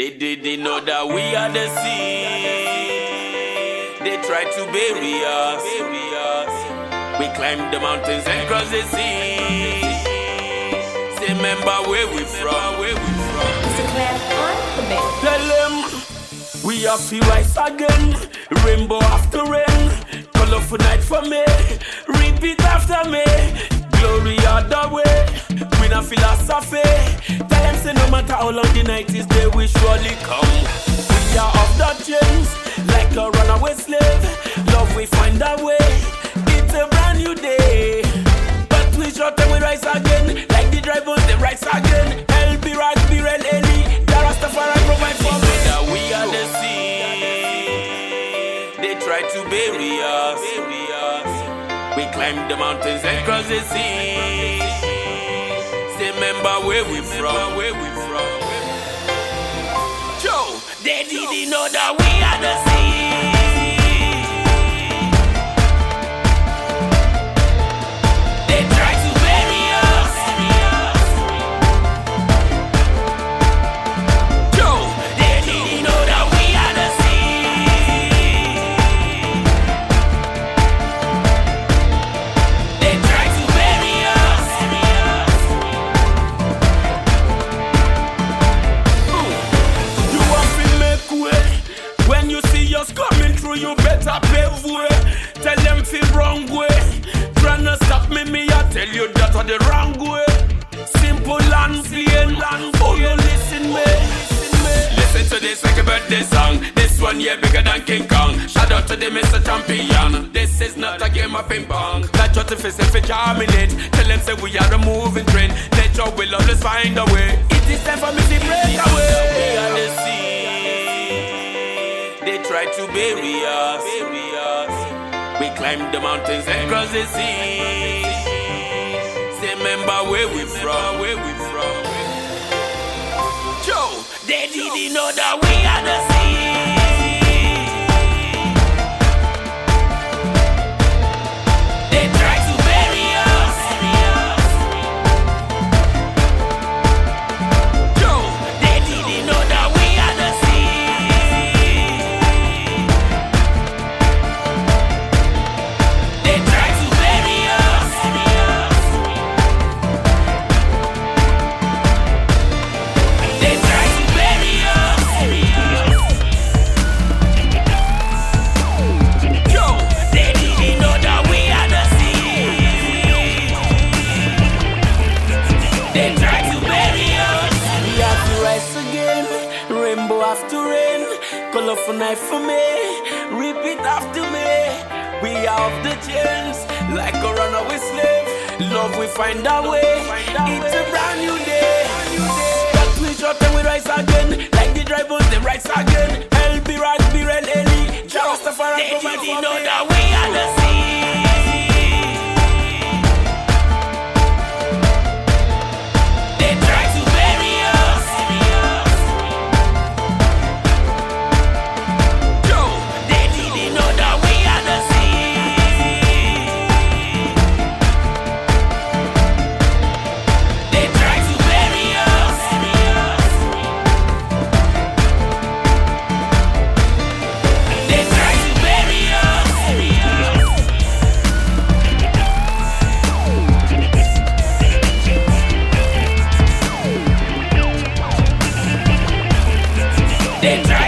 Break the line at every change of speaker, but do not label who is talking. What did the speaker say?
They didn't know that we are the sea. They tried to bury us. We climbed the mountains and crossed the sea. Say, remember where we from.
Mr. Clef on the bed.
Tell them we are free rise again. Rainbow after rain, colorful night for me. Repeat after me. Glory other way. We not philosophy. Tell them say no matter how long the night is, they will surely come. We are off the chains, like a runaway slave. Love we find our way. It's a brand new day. But we short and we rise again. Like the drivers, they rise again. LB, Ragsby, Red, Ellie. The Rastafari provide for me. That we are the sea. They try to bury us. We climbed the mountains and crossed the sea. Say, remember where we from. Joe, they didn't know that we are the sea. They tried to bury us. Joe, they didn't know that we are the sea. They tried to bury us. You want to make way. When you see us coming through, you better pave way. Tell them feel wrong way. Tryna stop me, I tell you that are the wrong way. Simple and plain. Oh, you listen me. Listen to this like a birthday song. This one yeah bigger than King Kong. Shout out to the Mr. Champion. This is not a game of ping pong. That's what if it's if it germinate. Tell them say we are a moving train. Nature will always find a way. It is time for me to break away. We are the sea. They try to bury us. We climbed the mountains and crossed the sea. Say, remember where we from. Joe, they didn't know that we are the sea. They tried to bury us. Joe, they didn't know that we are the sea. They tried to bury us. They tried to bury us. Joe, they didn't know that we are the sea. They tried to bury us. We have to rise again. Rainbow after rain, colorful night for me. Repeat after me. We are off the chains, like a runaway slave. Love we find our way. It's a brand new day. That we shot and we rise again. Like the drivers, they rise again. LB, Ragsby, Red, Ellie. The Rastafari provide for me. They didn't know that we are the sea. They tried to bury us. Joe, they didn't know that we are the sea. They tried to bury us. They tried to bury us. They tried